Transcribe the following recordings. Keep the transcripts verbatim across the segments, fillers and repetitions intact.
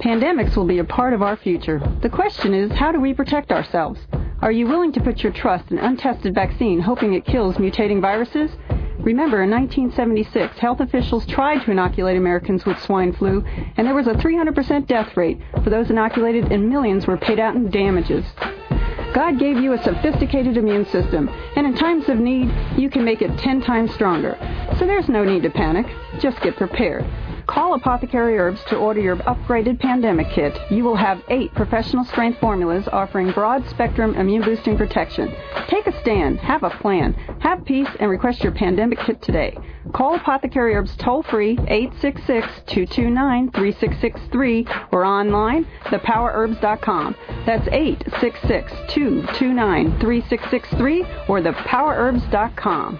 Pandemics will be a part of our future. The question is, how do we protect ourselves? Are you willing to put your trust in untested vaccine, hoping it kills mutating viruses? Remember, in nineteen seventy-six, health officials tried to inoculate Americans with swine flu, and there was a three hundred percent death rate for those inoculated, and millions were paid out in damages. God gave you a sophisticated immune system, and in times of need, you can make it ten times stronger. So there's no need to panic. Just get prepared. Call Apothecary Herbs to order your upgraded pandemic kit. You will have eight professional strength formulas offering broad spectrum immune boosting protection. Take a stand, have a plan, have peace, and request your pandemic kit today. Call Apothecary Herbs toll free eight six six, two two nine, three six six three or online the power herbs dot com. That's eight six six, two two nine, three six six three or the power herbs dot com.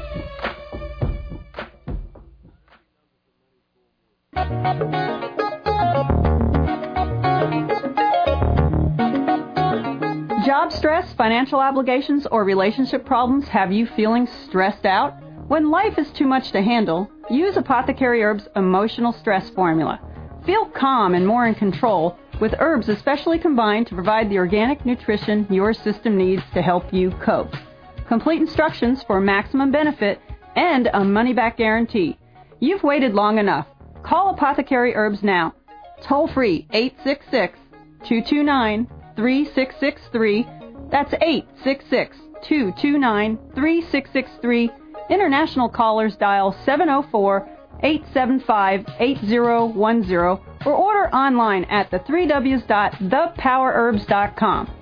Job stress, financial obligations, or relationship problems have you feeling stressed out? When life is too much to handle, use Apothecary Herbs Emotional Stress Formula. Feel calm and more in control with herbs especially combined to provide the organic nutrition your system needs to help you cope. Complete instructions for maximum benefit and a money-back guarantee. You've waited long enough. Call Apothecary Herbs now. Toll free eight six six, two two nine, three six six three. That's eight six six, two two nine, three six six three. International callers dial seven oh four, eight seven five, eight oh one oh or order online at the three W's dot the power herbs dot com.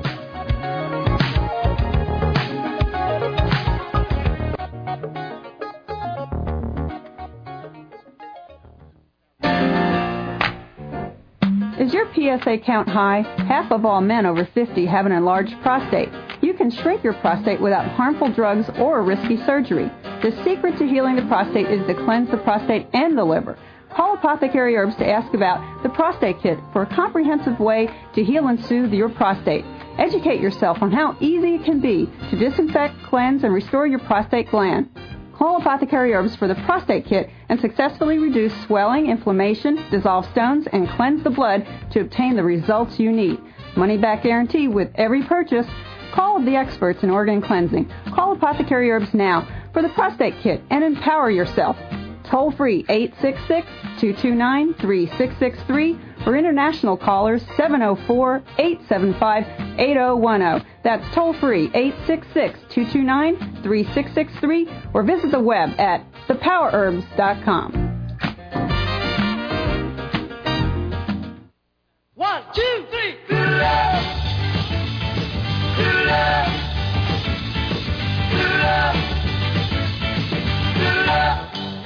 Is your P S A count high? Half of all men over fifty have an enlarged prostate. You can shrink your prostate without harmful drugs or risky surgery. The secret to healing the prostate is to cleanse the prostate and the liver. Call Apothecary Herbs to ask about the Prostate Kit for a comprehensive way to heal and soothe your prostate. Educate yourself on how easy it can be to disinfect, cleanse, and restore your prostate gland. Call Apothecary Herbs for the Prostate Kit and successfully reduce swelling, inflammation, dissolve stones, and cleanse the blood to obtain the results you need. Money-back guarantee with every purchase. Call the experts in organ cleansing. Call Apothecary Herbs now for the Prostate Kit and empower yourself. Toll free eight six six, two two nine, three six six three or international callers seven oh four, eight seven five, eight oh one oh. That's toll free eight six six, two two nine, three six six three or visit the web at the power herbs dot com. One, two, three. Good love. Good love. Good love. Good love.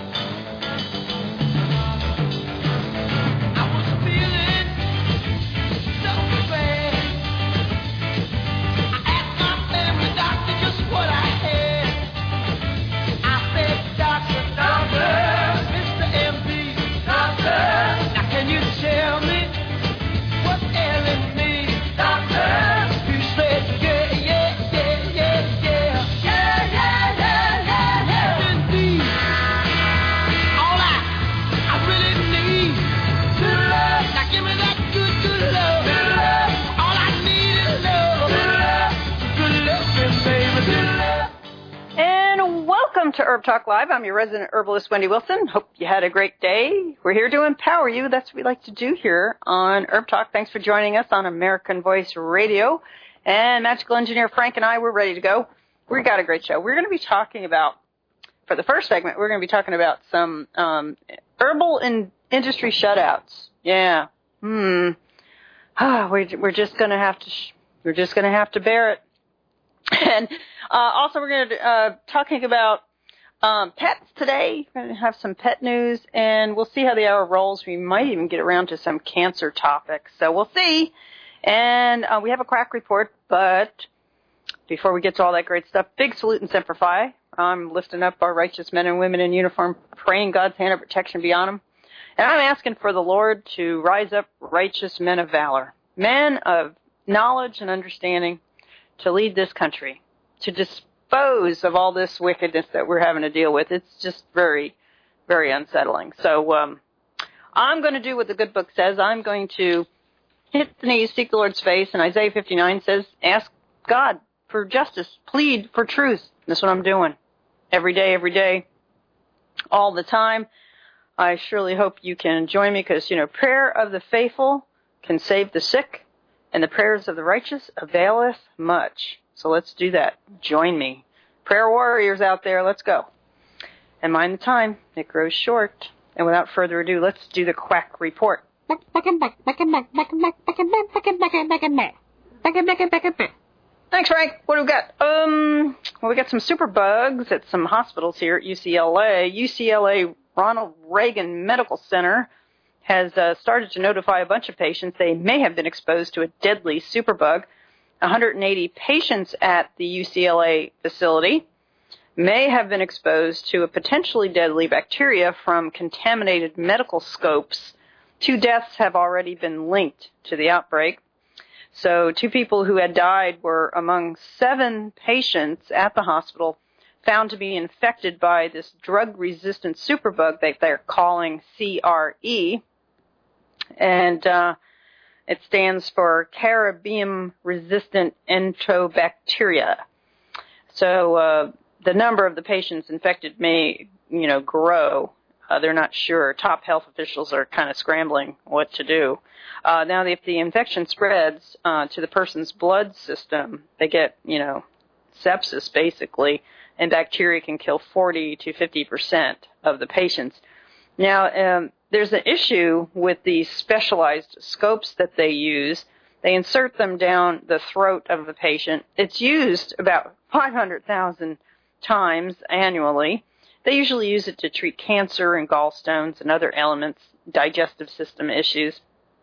To Herb Talk Live. I'm your resident herbalist, Wendy Wilson. Hope you had a great day. We're here to empower you. That's what we like to do here on Herb Talk. Thanks for joining us on American Voice Radio. And Magical Engineer Frank and I, we're ready to go. We got a great show. We're going to be talking about, for the first segment, we're going to be talking about some um, herbal in industry shutouts. Yeah. Hmm. Ah, we're, we're just going to have to, sh- we're just going to have to bear it. And uh, also we're going to uh, talking about Um, pets today. We're going to have some pet news, and we'll see how the hour rolls. We might even get around to some cancer topics, so we'll see. And uh, we have a quack report, but before we get to all that great stuff, big salute and Semper Fi. I'm lifting up our righteous men and women in uniform, praying God's hand of protection be on them. And I'm asking for the Lord to rise up righteous men of valor, men of knowledge and understanding to lead this country, to dispose of all this wickedness that we're having to deal with. It's just very, very unsettling. So um, I'm going to do what the good book says. I'm going to hit the knees, seek the Lord's face, and Isaiah fifty-nine says, ask God for justice, plead for truth. That's what I'm doing every day, every day, all the time. I surely hope you can join me because, you know, prayer of the faithful can save the sick, and the prayers of the righteous availeth much. So let's do that. Join me. Prayer warriors out there, let's go. And mind the time. It grows short. And without further ado, let's do the quack report. Thanks, Frank. What do we got? Um, well, we got some super bugs at some hospitals here at U C L A. U C L A Ronald Reagan Medical Center has uh, started to notify a bunch of patients they may have been exposed to a deadly superbug. one hundred eighty patients at the U C L A facility may have been exposed to a potentially deadly bacteria from contaminated medical scopes. Two deaths have already been linked to the outbreak. So two people who had died were among seven patients at the hospital found to be infected by this drug-resistant superbug that they're calling C R E. And uh, it stands for Carabium-resistant enterobacteria. So uh, the number of the patients infected may, you know, grow. Uh, they're not sure. Top health officials are kind of scrambling what to do. Uh, now, if the infection spreads uh, to the person's blood system, they get, you know, sepsis basically, and bacteria can kill forty to fifty percent of the patients. Now, um, there's an issue with these specialized scopes that they use. They insert them down the throat of the patient. It's used about five hundred thousand times annually. They usually use it to treat cancer and gallstones and other ailments, digestive system issues.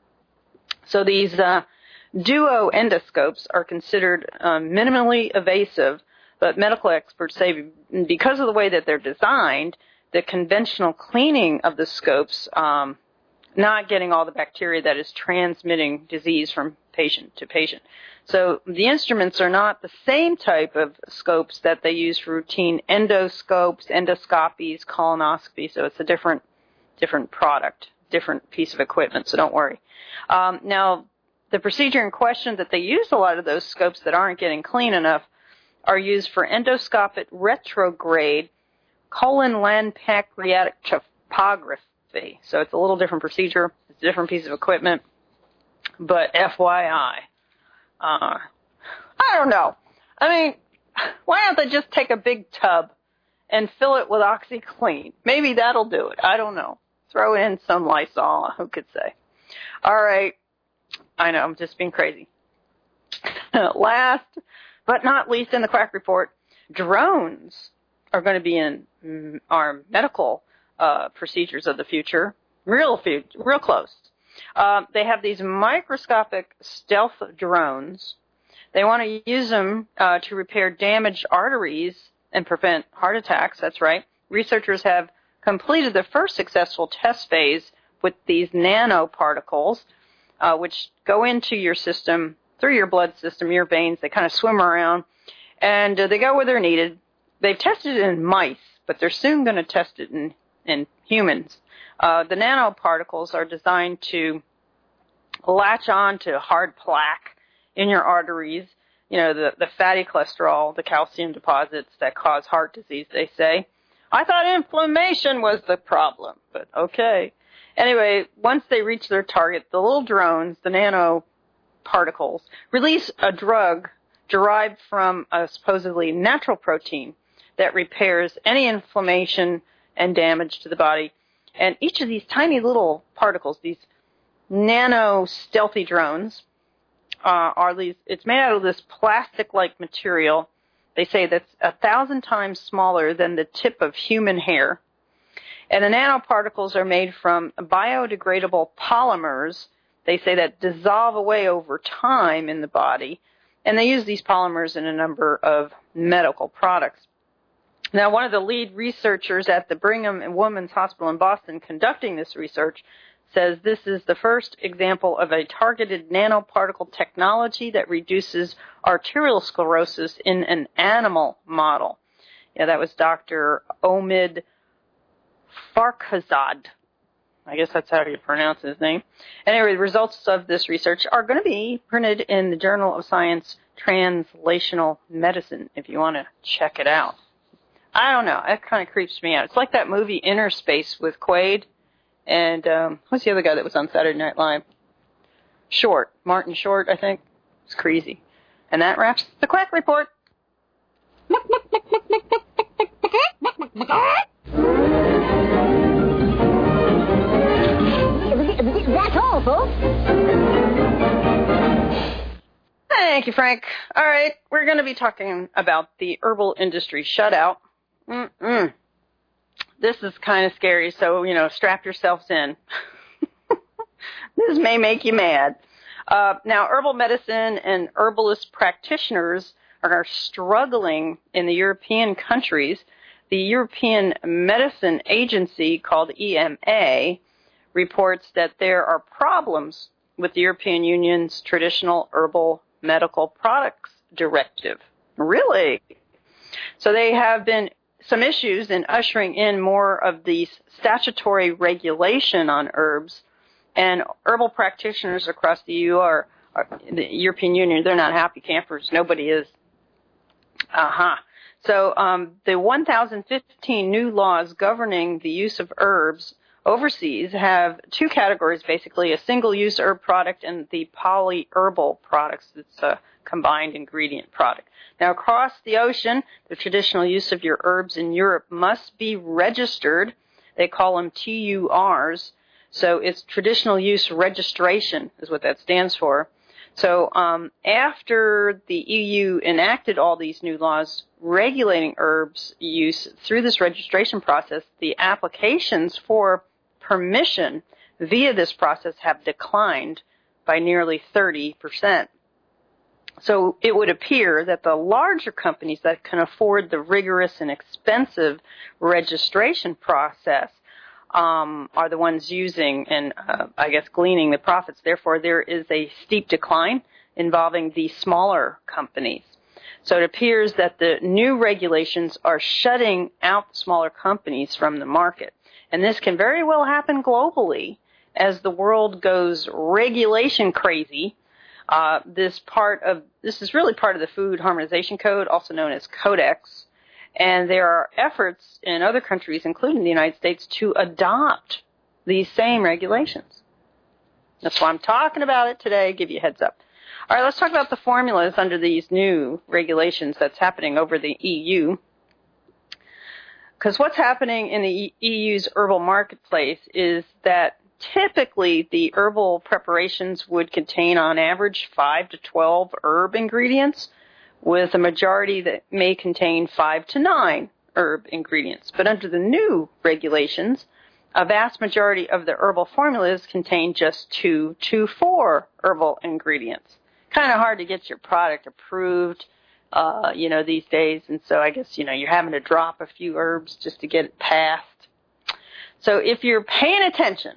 So these uh, duo endoscopes are considered um, minimally invasive, but medical experts say because of the way that they're designed, the conventional cleaning of the scopes, um, not getting all the bacteria that is transmitting disease from patient to patient. So the instruments are not the same type of scopes that they use for routine endoscopes, endoscopies, colonoscopy. So it's a different, different product, different piece of equipment. So don't worry. Um, now, the procedure in question that they use a lot of those scopes that aren't getting clean enough are used for endoscopic retrograde colon pancreatic topography. So it's a little different procedure. It's a different piece of equipment. But F Y I. Uh, I don't know. I mean, why don't they just take a big tub and fill it with OxyClean? Maybe that'll do it. I don't know. Throw in some Lysol. Who could say? All right. I know. I'm just being crazy. Last but not least in the Quack Report, drones are going to be in our medical uh, procedures of the future. Real, real close. Uh, they have these microscopic stealth drones. They want to use them uh, to repair damaged arteries and prevent heart attacks. That's right. Researchers have completed the first successful test phase with these nanoparticles, uh, which go into your system, through your blood system, your veins. They kind of swim around, and uh, they go where they're needed. They've tested it in mice, but they're soon going to test it in, in humans. Uh, the nanoparticles are designed to latch on to hard plaque in your arteries, you know, the, the fatty cholesterol, the calcium deposits that cause heart disease, they say. I thought inflammation was the problem, but okay. Anyway, once they reach their target, the little drones, the nanoparticles, release a drug derived from a supposedly natural protein that repairs any inflammation and damage to the body. And each of these tiny little particles, these nano stealthy drones, uh, are these, it's made out of this plastic-like material. They say that's a thousand times smaller than the tip of human hair. And the nanoparticles are made from biodegradable polymers, they say, that dissolve away over time in the body. And they use these polymers in a number of medical products. Now, one of the lead researchers at the Brigham and Women's Hospital in Boston conducting this research says this is the first example of a targeted nanoparticle technology that reduces arterial sclerosis in an animal model. Yeah, that was Doctor Omid Farkhazad. I guess that's how you pronounce his name. Anyway, the results of this research are going to be printed in the Journal of Science Translational Medicine if you want to check it out. I don't know. That kind of creeps me out. It's like that movie Inner Space with Quaid and um, who's the other guy that was on Saturday Night Live? Short. Martin Short, I think. It's crazy. And that wraps the Quack Report. That's all, folks. Thank you, Frank. All right, we're going to be talking about the herbal industry shutout. Mm-mm. This is kind of scary, so, you know, strap yourselves in. This may make you mad. Uh, now, herbal medicine and herbalist practitioners are struggling in the European countries. The European Medicine Agency, called E M A, reports that there are problems with the European Union's Traditional Herbal Medical Products Directive. Really? So they have been some issues in ushering in more of the statutory regulation on herbs, and herbal practitioners across the E U are, are the European Union, they're not happy campers. Nobody is. Uh-huh. So um, the one thousand fifteen new laws governing the use of herbs overseas have two categories, basically, a single-use herb product and the polyherbal products. It's a combined ingredient product. Now, across the ocean, the traditional use of your herbs in Europe must be registered. They call them T U Rs. So it's traditional use registration is what that stands for. So um, after the E U enacted all these new laws regulating herbs use through this registration process, the applications for permission via this process have declined by nearly thirty percent. So it would appear that the larger companies that can afford the rigorous and expensive registration process um, are the ones using and, uh, I guess, gleaning the profits. Therefore, there is a steep decline involving the smaller companies. So it appears that the new regulations are shutting out the smaller companies from the market. And this can very well happen globally as the world goes regulation crazy. Uh, this part of this is really part of the Food Harmonization Code, also known as Codex, and there are efforts in other countries, including the United States, to adopt these same regulations. That's why I'm talking about it today. Give you a heads up. All right, let's talk about the formulas under these new regulations that's happening over the E U. Because what's happening in the E U's herbal marketplace is that typically the herbal preparations would contain on average five to twelve herb ingredients, with a majority that may contain five to nine herb ingredients. But under the new regulations, a vast majority of the herbal formulas contain just two to four herbal ingredients. Kind of hard to get your product approved, uh, you know, these days. And so I guess, you know, you're having to drop a few herbs just to get it passed. So if you're paying attention,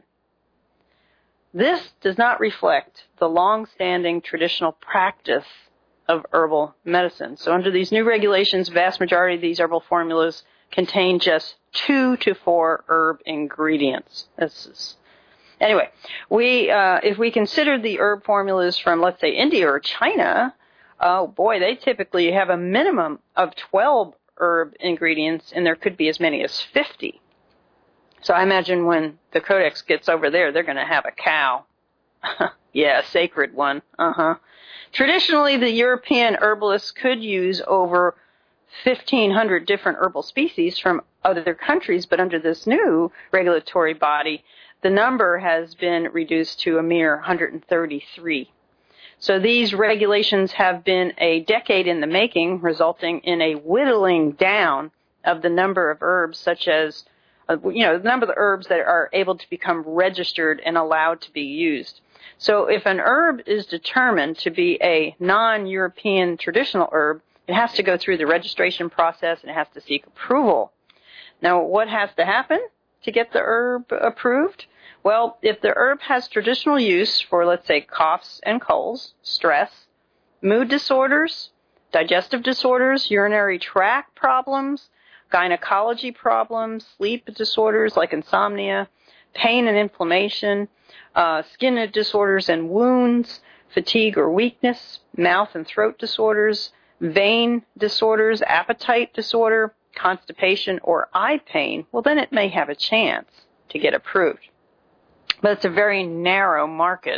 this does not reflect the long-standing traditional practice of herbal medicine. So under these new regulations, vast majority of these herbal formulas contain just two to four herb ingredients. This is Anyway, we uh, if we consider the herb formulas from, let's say, India or China, oh boy, they typically have a minimum of twelve herb ingredients, and there could be as many as fifty. So I imagine when the Codex gets over there, they're going to have a cow. Yeah, a sacred one. Uh-huh. Traditionally, the European herbalists could use over fifteen hundred different herbal species from other countries, but under this new regulatory body, the number has been reduced to a mere one hundred thirty-three. So these regulations have been a decade in the making, resulting in a whittling down of the number of herbs, such as, uh, you know, the number of the herbs that are able to become registered and allowed to be used. So if an herb is determined to be a non-European traditional herb, it has to go through the registration process and it has to seek approval. Now, what has to happen to get the herb approved? Well, if the herb has traditional use for, let's say, coughs and colds, stress, mood disorders, digestive disorders, urinary tract problems, gynecology problems, sleep disorders like insomnia, pain and inflammation, uh, skin disorders and wounds, fatigue or weakness, mouth and throat disorders, vein disorders, appetite disorder, constipation, or eye pain, well, then it may have a chance to get approved. But it's a very narrow market.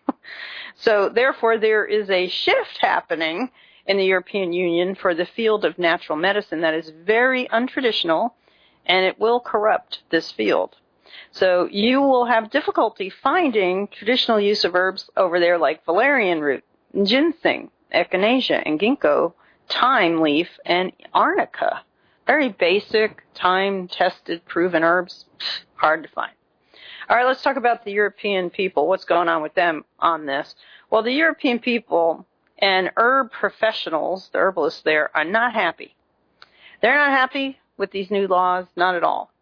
So, therefore, there is a shift happening in the European Union for the field of natural medicine that is very untraditional, and it will corrupt this field. So you will have difficulty finding traditional use of herbs over there like valerian root, ginseng, echinacea, and ginkgo, thyme leaf, and arnica. Very basic, time-tested, proven herbs, hard to find. All right, let's talk about the European people. What's going on with them on this? Well, the European people and herb professionals, the herbalists there, are not happy. They're not happy with these new laws, not at all.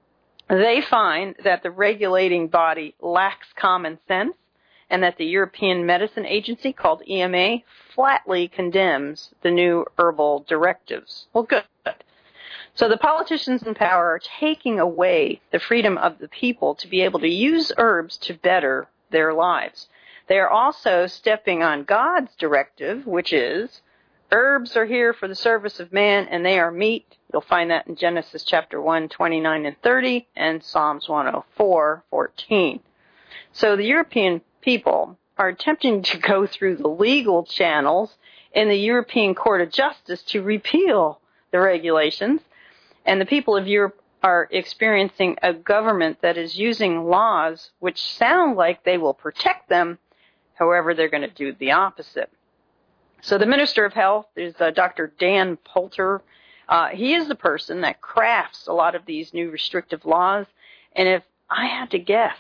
They find that the regulating body lacks common sense and that the European Medicine Agency, called E M A, flatly condemns the new herbal directives. Well, good. So the politicians in power are taking away the freedom of the people to be able to use herbs to better their lives. They are also stepping on God's directive, which is, herbs are here for the service of man, and they are meat. You'll find that in Genesis chapter one, twenty-nine and thirty, and Psalms one oh four, fourteen. So the European people are attempting to go through the legal channels in the European Court of Justice to repeal the regulations, and the people of Europe are experiencing a government that is using laws which sound like they will protect them. However, they're going to do the opposite. So the Minister of Health is uh, Doctor Dan Poulter. Uh, he is the person that crafts a lot of these new restrictive laws. And if I had to guess,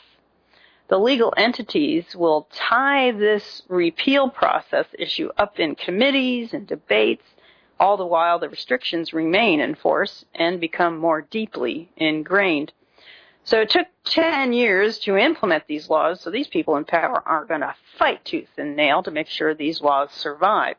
the legal entities will tie this repeal process issue up in committees and debates, all the while the restrictions remain in force and become more deeply ingrained. So it took ten years to implement these laws, so these people in power are going to fight tooth and nail to make sure these laws survive.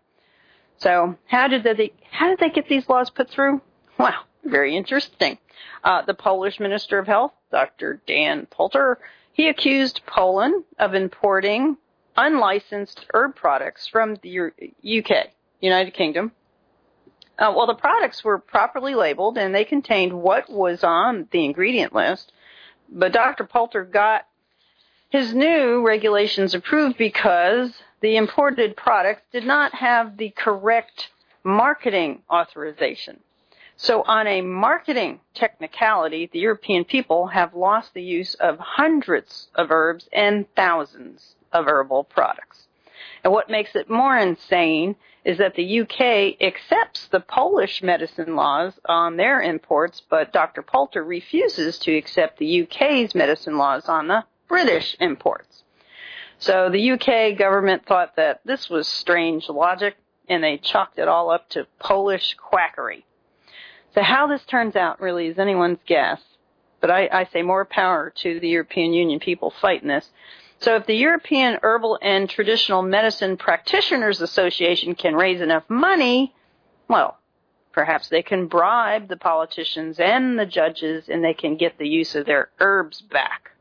So how did they, how did they get these laws put through? Well, very interesting. Uh, the Polish Minister of Health, Doctor Dan Poulter, he accused Poland of importing unlicensed herb products from the U K, United Kingdom. Uh, well, the products were properly labeled, and they contained what was on the ingredient list. But Doctor Poulter got his new regulations approved because the imported products did not have the correct marketing authorization. So on a marketing technicality, the European people have lost the use of hundreds of herbs and thousands of herbal products. And what makes it more insane is that the U K accepts the Polish medicine laws on their imports, but Doctor Poulter refuses to accept the U K's medicine laws on the British imports. So the U K government thought that this was strange logic, and they chalked it all up to Polish quackery. So how this turns out really is anyone's guess, but I, I say more power to the European Union people fighting this. So if the European Herbal and Traditional Medicine Practitioners Association can raise enough money, well, perhaps they can bribe the politicians and the judges, and they can get the use of their herbs back.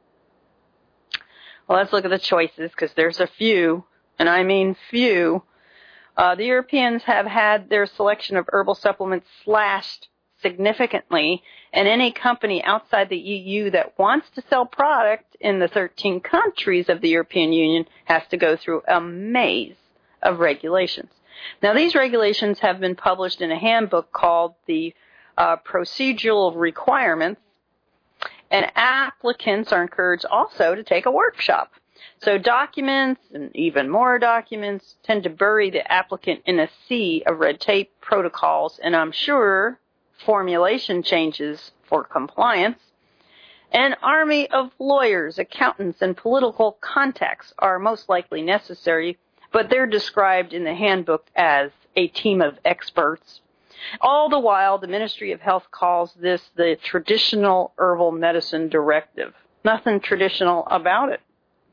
Well, let's look at the choices, because there's a few, and I mean few. Uh, the Europeans have had their selection of herbal supplements slashed significantly, and any company outside the E U that wants to sell product in the thirteen countries of the European Union has to go through a maze of regulations. Now, these regulations have been published in a handbook called the uh, Procedural Requirements, and applicants are encouraged also to take a workshop. So documents and even more documents tend to bury the applicant in a sea of red tape, protocols, and I'm sure formulation changes for compliance. An army of lawyers, accountants, and political contacts are most likely necessary, but they're described in the handbook as a team of experts. All the while, the Ministry of Health calls this the Traditional Herbal Medicine Directive. Nothing traditional about it.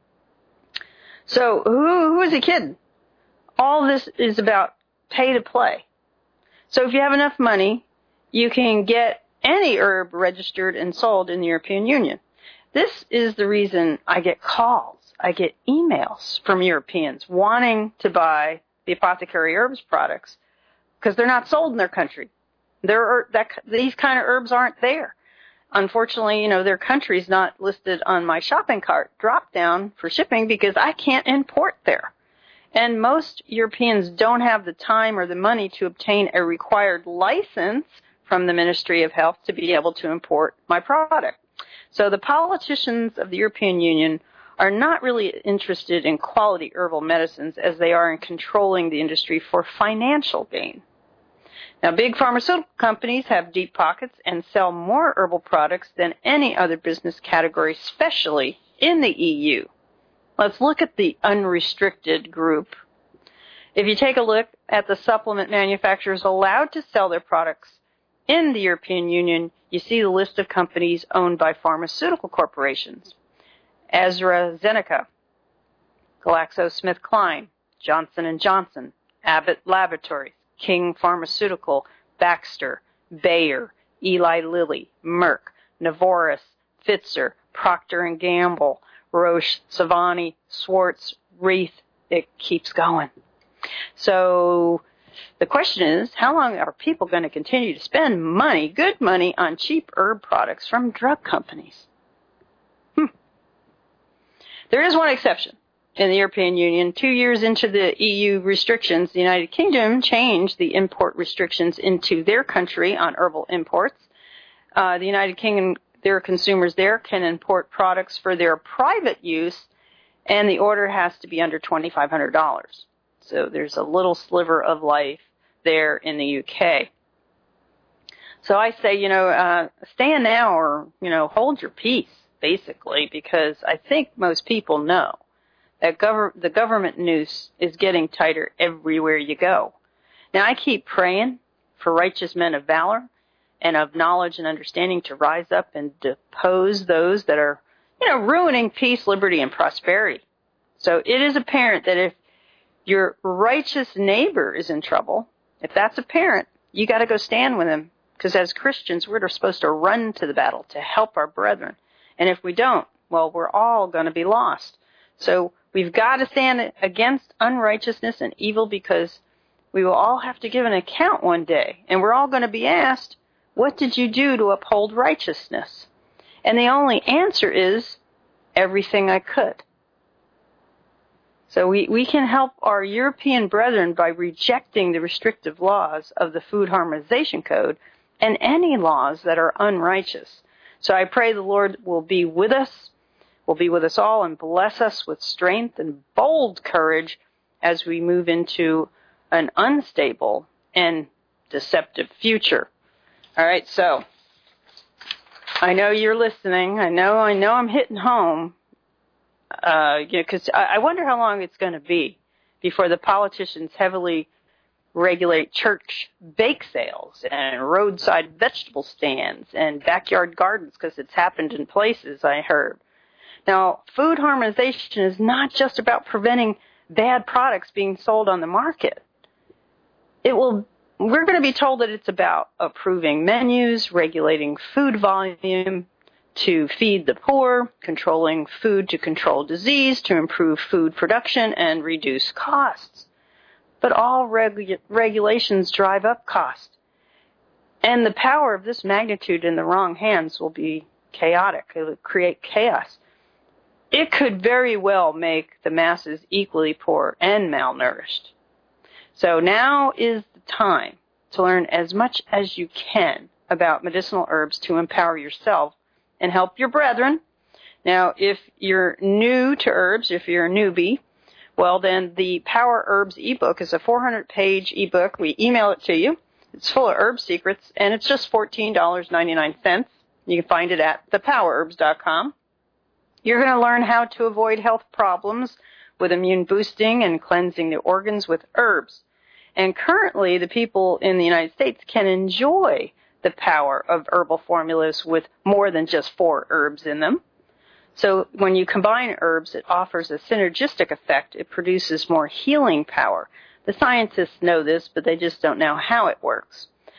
So who, who is he kidding? All this is about pay to play. So if you have enough money, you can get any herb registered and sold in the European Union. This is the reason I get calls, I get emails from Europeans wanting to buy the Apothecary Herbs products because they're not sold in their country. There are, that, these kind of herbs aren't there. Unfortunately, you know, their country's not listed on my shopping cart drop down for shipping because I can't import there. And most Europeans don't have the time or the money to obtain a required license from the Ministry of Health to be able to import my product. So the politicians of the European Union are not really interested in quality herbal medicines as they are in controlling the industry for financial gain. Now, big pharmaceutical companies have deep pockets and sell more herbal products than any other business category, especially in the E U. Let's look at the unrestricted group. If you take a look at the supplement manufacturers allowed to sell their products in the European Union, you see the list of companies owned by pharmaceutical corporations. AstraZeneca, GlaxoSmithKline, Johnson and Johnson, Abbott Laboratories, King Pharmaceutical, Baxter, Bayer, Eli Lilly, Merck, Novartis, Pfizer, Procter and Gamble, Roche, Savani, Swartz, Wreath. It keeps going. So the question is, how long are people going to continue to spend money, good money, on cheap herb products from drug companies? Hmm. There is one exception. In the European Union, two years into the E U restrictions, the United Kingdom changed the import restrictions into their country on herbal imports. Uh, the United Kingdom, their consumers there can import products for their private use, and the order has to be under twenty-five hundred dollars. So there's a little sliver of life there in the U K. So I say, you know, uh, stand now or, you know, hold your peace, basically, because I think most people know that gov- the government noose is getting tighter everywhere you go. Now, I keep praying for righteous men of valor and of knowledge and understanding to rise up and depose those that are, you know, ruining peace, liberty, and prosperity. So it is apparent that if your righteous neighbor is in trouble, if that's apparent, you got to go stand with him. Because as Christians, we're supposed to run to the battle to help our brethren. And if we don't, well, we're all going to be lost. So we've got to stand against unrighteousness and evil because we will all have to give an account one day. And we're all going to be asked, what did you do to uphold righteousness? And the only answer is, everything I could. So we, we can help our European brethren by rejecting the restrictive laws of the Food Harmonization Code and any laws that are unrighteous. So I pray the Lord will be with us, will be with us all, and bless us with strength and bold courage as we move into an unstable and deceptive future. All right, so I know you're listening. I know, I know I'm hitting home. Uh, you know, because I, I wonder how long it's going to be before the politicians heavily regulate church bake sales and roadside vegetable stands and backyard gardens, because it's happened in places, I heard. Now, food harmonization is not just about preventing bad products being sold on the market. It will. We're going to be told that it's about approving menus, regulating food volume to feed the poor, controlling food to control disease, to improve food production and reduce costs. But all regu- regulations drive up cost. And the power of this magnitude in the wrong hands will be chaotic. It will create chaos. It could very well make the masses equally poor and malnourished. So now is the time to learn as much as you can about medicinal herbs to empower yourself and help your brethren. Now, if you're new to herbs, if you're a newbie, well, then the Power Herbs ebook is a four hundred page ebook. We email it to you. It's full of herb secrets, and it's just fourteen ninety-nine. You can find it at the power herbs dot com. You're going to learn how to avoid health problems with immune boosting and cleansing the organs with herbs. And currently, the people in the United States can enjoy the power of herbal formulas with more than just four herbs in them. So when you combine herbs, it offers a synergistic effect. It produces more healing power. The scientists know this, but they just don't know how it works.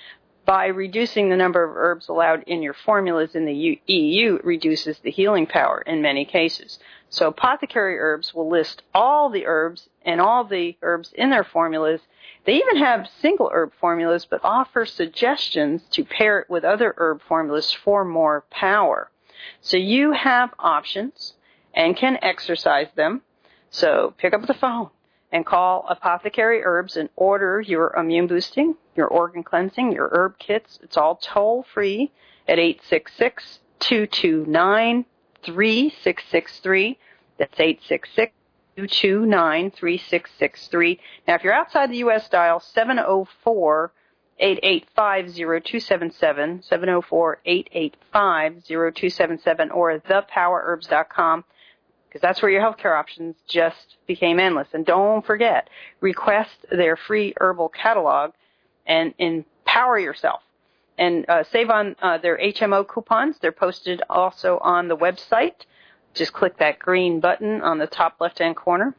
by reducing the number of herbs allowed in your formulas in the E U, it reduces the healing power in many cases. So apothecary herbs will list all the herbs and all the herbs in their formulas. They even have single herb formulas, but offer suggestions to pair it with other herb formulas for more power. So you have options and can exercise them. So pick up the phone and call Apothecary Herbs and order your immune boosting, your organ cleansing, your herb kits. It's all toll free at eight six six, two two nine, three six six three. That's eight six six, two two nine, three six six three. Now, if you're outside the U S, dial seven oh four, eight eight five, oh two seven seven, seven oh four, eight eight five, oh two seven seven, or the power herbs dot com, because that's where your healthcare options just became endless. And don't forget, request their free herbal catalog and empower yourself. And uh, save on uh, their H M O coupons. They're posted also on the website. Just click that green button on the top left-hand corner,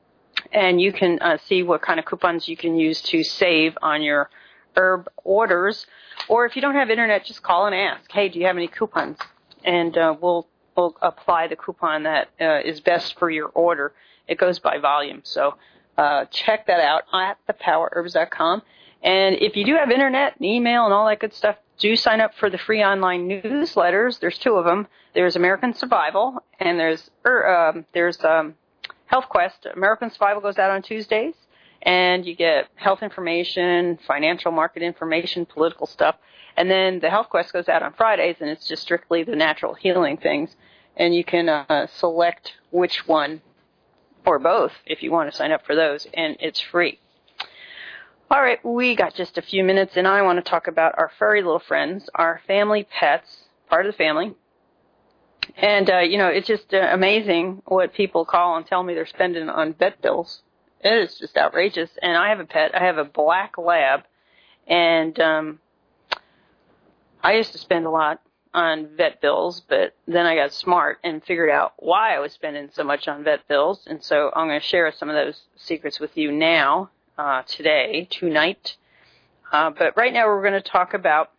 and you can uh, see what kind of coupons you can use to save on your herb orders. Or if you don't have internet, just call and ask, hey, do you have any coupons? And uh, we'll, we'll apply the coupon that uh, is best for your order. It goes by volume. So uh, check that out at the power herbs dot com. And if you do have internet and email and all that good stuff, do sign up for the free online newsletters. There's two of them. There's American Survival, and there's er, um, there's um, Health Quest. American Survival goes out on Tuesdays, and you get health information, financial market information, political stuff. And then the Health Quest goes out on Fridays, and it's just strictly the natural healing things. And you can uh, select which one or both if you want to sign up for those, and it's free. All right, we got just a few minutes, and I want to talk about our furry little friends, our family pets, part of the family. And, uh, you know, it's just uh, amazing what people call and tell me they're spending on vet bills. It is just outrageous. And I have a pet. I have a black lab, and um, I used to spend a lot on vet bills, but then I got smart and figured out why I was spending so much on vet bills. And so I'm going to share some of those secrets with you now. Uh, today, tonight. Uh, but right now we're going to talk about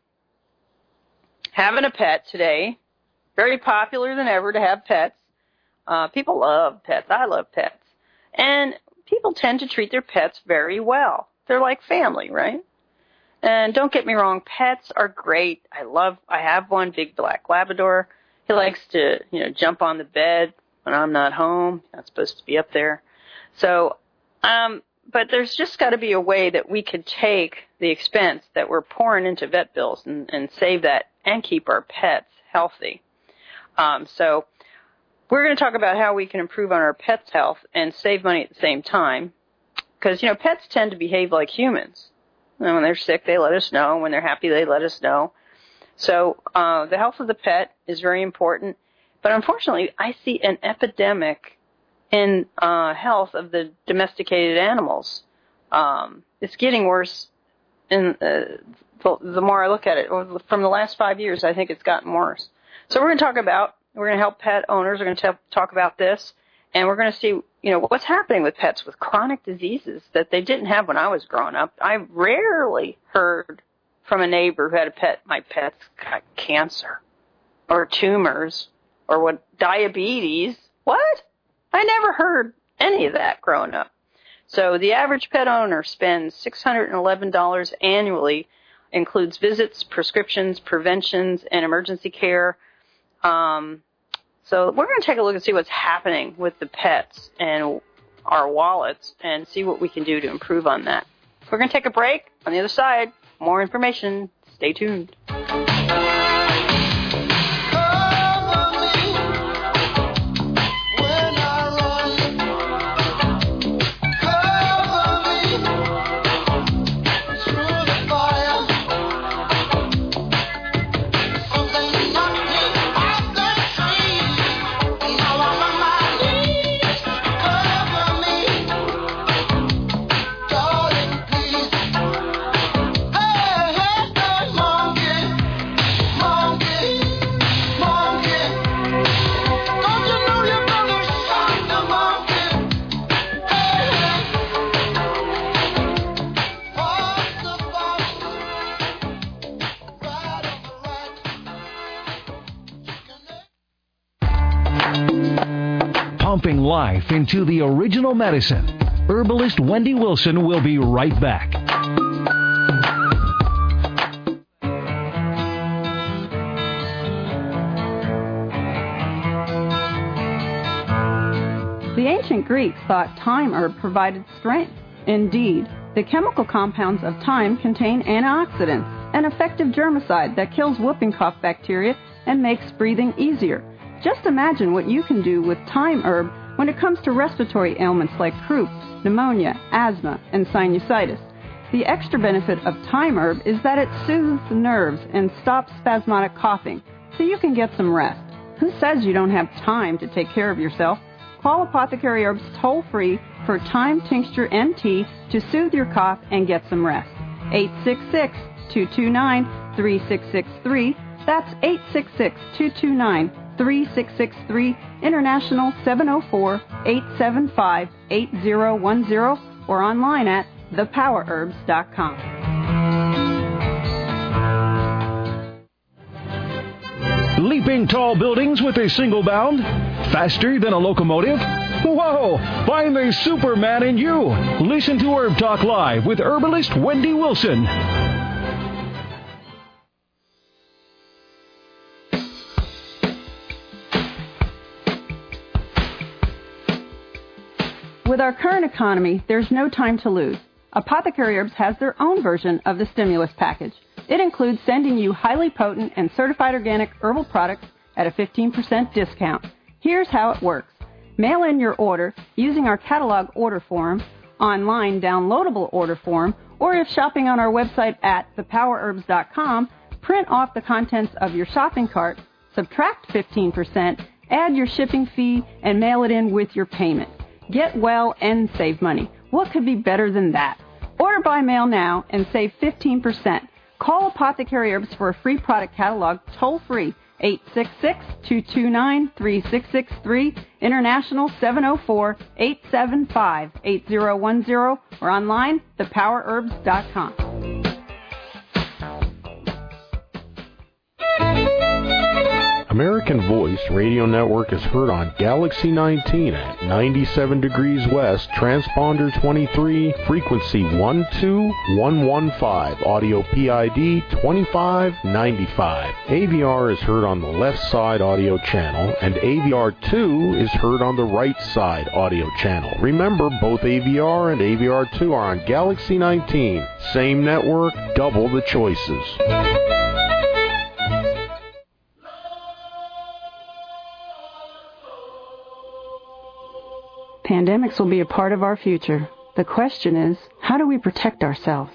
having a pet today. Very popular than ever to have pets. Uh, people love pets. I love pets. And people tend to treat their pets very well. They're like family, right? And don't get me wrong, pets are great. I love, I have one, big black Labrador. He likes to, you know, jump on the bed when I'm not home. He's not supposed to be up there. So, um, But there's just got to be a way that we could take the expense that we're pouring into vet bills and, and save that and keep our pets healthy. Um, so we're going to talk about how we can improve on our pets' health and save money at the same time. Because, you know, pets tend to behave like humans. And when they're sick, they let us know. When they're happy, they let us know. So uh, the health of the pet is very important. But unfortunately, I see an epidemic in uh, health of the domesticated animals. Um, it's getting worse in, uh, the, the more I look at it. From the last five years, I think it's gotten worse. So we're going to talk about, we're going to help pet owners. We're going to talk about this, and we're going to see, you know, what's happening with pets with chronic diseases that they didn't have when I was growing up. I rarely heard from a neighbor who had a pet, my pet's got cancer or tumors or what, diabetes. What? I never heard any of that growing up. So the average pet owner spends six hundred eleven dollars annually, includes visits, prescriptions, preventions, and emergency care. Um, so we're going to take a look and see what's happening with the pets and our wallets and see what we can do to improve on that. We're going to take a break. On the other side, more information. Stay tuned. pumping life into the original medicine. Herbalist Wendy Wilson will be right back. The ancient Greeks thought thyme herb provided strength. Indeed, the chemical compounds of thyme contain antioxidants, an effective germicide that kills whooping cough bacteria and makes breathing easier. Just imagine what you can do with thyme herb when it comes to respiratory ailments like croup, pneumonia, asthma, and sinusitis. The extra benefit of thyme herb is that it soothes the nerves and stops spasmodic coughing, so you can get some rest. Who says you don't have time to take care of yourself? Call Apothecary Herbs toll-free for Thyme Tincture M T to soothe your cough and get some rest. eight six six, two two nine, three six six three. That's eight six six, two two nine, three six six three. International seven oh four, eight seven five, eight oh one oh or online at the power herbs dot com. Leaping tall buildings with a single bound? Faster than a locomotive? Whoa! Find the Superman in you! Listen to Herb Talk Live with herbalist Wendy Wilson. With our current economy, there's no time to lose. Apothecary Herbs has their own version of the stimulus package. It includes sending you highly potent and certified organic herbal products at a fifteen percent discount. Here's how it works. Mail in your order using our catalog order form, online downloadable order form, or if shopping on our website at the power herbs dot com, print off the contents of your shopping cart, subtract fifteen percent, add your shipping fee, and mail it in with your payment. Get well and save money. What could be better than that? Order by mail now and save fifteen percent. Call Apothecary Herbs for a free product catalog toll-free, eight six six, two two nine, three six six three, international seven oh four, eight seven five, eight oh one oh, or online, the power herbs dot com. American Voice Radio Network is heard on Galaxy nineteen at ninety-seven degrees west, transponder twenty-three, frequency one two one one five, audio P I D twenty-five ninety-five. A V R is heard on the left side audio channel, and A V R two is heard on the right side audio channel. Remember, both A V R and A V R two are on Galaxy nineteen. Same network, double the choices. Pandemics will be a part of our future. The question is, how do we protect ourselves?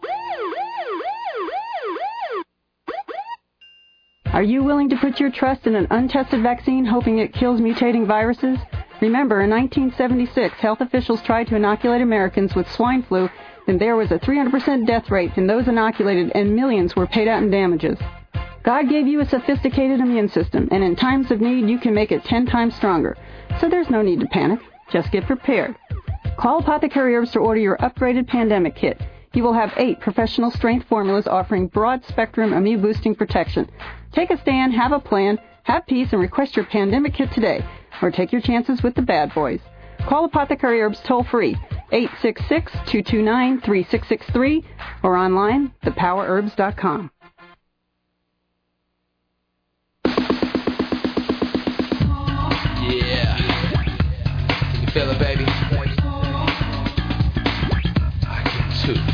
Are you willing to put your trust in an untested vaccine hoping it kills mutating viruses? Remember, in nineteen seventy-six, health officials tried to inoculate Americans with swine flu, and there was a three hundred percent death rate in those inoculated, and millions were paid out in damages. God gave you a sophisticated immune system, and in times of need, you can make it ten times stronger. So there's no need to panic. Just get prepared. Call Apothecary Herbs to order your upgraded pandemic kit. You will have eight professional strength formulas offering broad spectrum immune boosting protection. Take a stand, have a plan, have peace, and request your pandemic kit today. Or take your chances with the bad boys. Call Apothecary Herbs toll free, eight six six, two two nine, three six six three, or online, the power herbs dot com. Yeah. You feel it, baby? I can too.